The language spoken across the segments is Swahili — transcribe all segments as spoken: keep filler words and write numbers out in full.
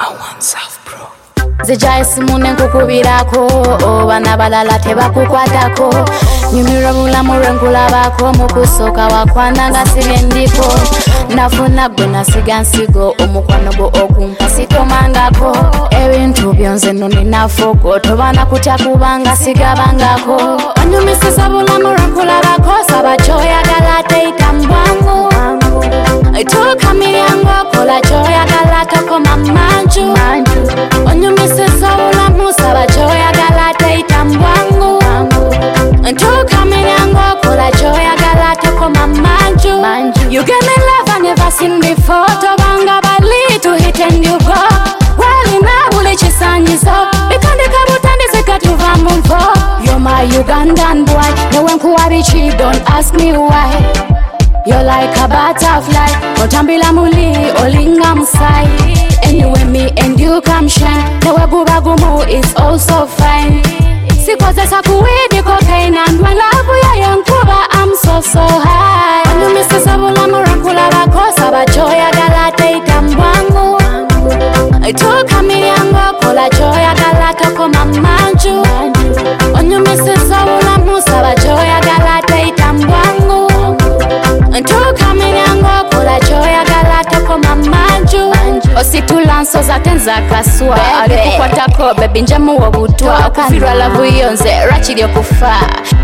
I want South Pro. Zijai simune nkukubirako bana balala tebakukwatako nyumira bulamu lwenkulabako mukusoka wakwana nga sibendiko nafuna gwe nasiga nsigo omukwano gwo okumpa sitomangako ebintu byonze nno ninafugo tobana kutya kubanga sigabangako onyumisisa bulamu lwenkulabako saba kyoyagala teitambwangu tuuka miryango kola kyoyagala tokoma manju onyumisisa bulamu saba kyoyagala teitambwangu tuuka miryango kola kyoyagala tokoma manju. You give me love I never seen before tobanga bali to hit and you go wali na buli chisanyizo bitandika butandizika tuva mumvo. You're my Ugandan boy newe nkuwabichi don't ask me why. You're like a butterfly otambila muli olinga musai anyway me and you come shine newe gubagumu is also fine sikozesa kuwidi cocaine and my love ya yankuba I'm so so high onyumisisa bulamu lwenkulabako saba kyoyagala teitambwangu tuuka miryango kola kyoyagala tokoma manju onyumisisa bulamu saba kyoyagala teitambwangu tuuka miryango kola kyoyagala tokoma manju ositula nsoza tenza kaswa alikukwatako bebi njamuwa butwa okufirwa lavu yonze rachiri okufa.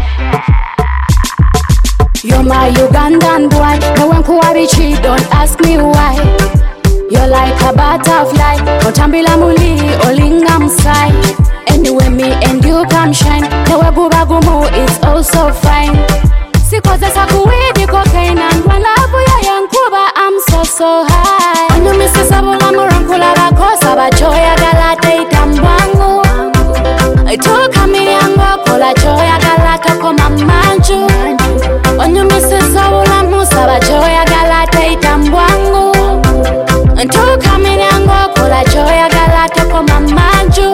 You're my Ugandan boy newe nkuwabichi don't ask me why. You're like a butterfly otambila muli olinga musai anyway me and you come shine newe gubagumu is also fine sikozesa kuwidi cocaine and my love ya yankuba I'm so so high onyumisisa bulamu lwenkulabako saba kyoyagala teitambwangu tuuka miryango kola kyoyagala tokoma manju onyumisisa bulamu saba kyoyagala teitambwangu tuuka miryango kola kyoyagala tokoma manju.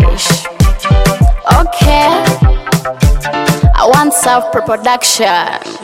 Okay, I want South Pro production.